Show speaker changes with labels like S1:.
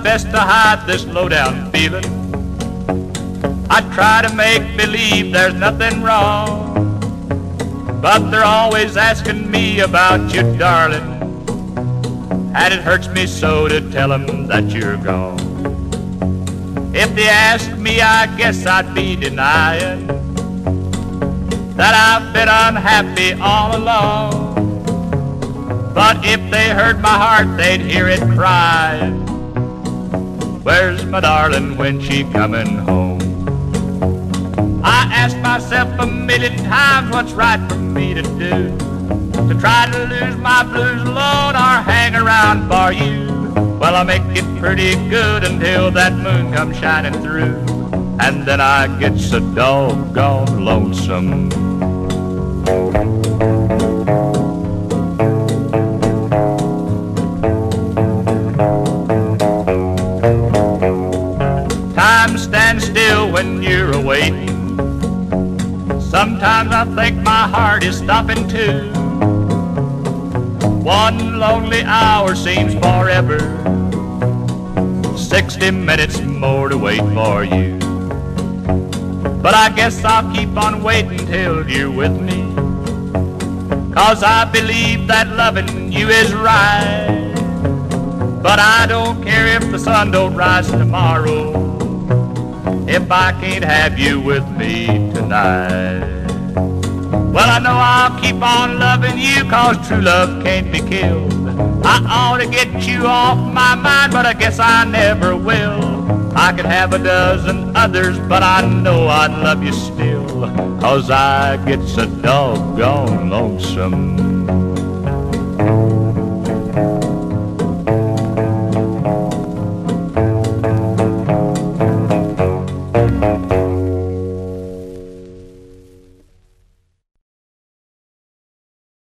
S1: best to hide this low-down feeling. I try to make believe there's nothing wrong, but they're always asking me about you, darling, and it hurts me so to tell them that you're gone. If they ask me, I guess I'd be denying that I've been unhappy all along. But if they heard my heart, they'd hear it crying, where's my darling when she coming home? I ask myself a million times what's right for me to do, to try to lose my blues alone or hang around for you. Well, I make it pretty good until that moon comes shining through, and then I get so doggone lonesome. Time stands still when you're away. Sometimes I think my heart is stopping too. One lonely hour seems forever, 60 minutes more to wait for you. But I guess I'll keep on waiting till you're with me, 'cause I believe that loving you is right. But I don't care if the sun don't rise tomorrow, if I can't have you with me tonight. Well, I know I'll keep on loving you, 'cause true love can't be killed. I ought to get you off my mind, but I guess I never will. I could have a dozen others, but I know I'd love you still, 'cause I get so doggone lonesome.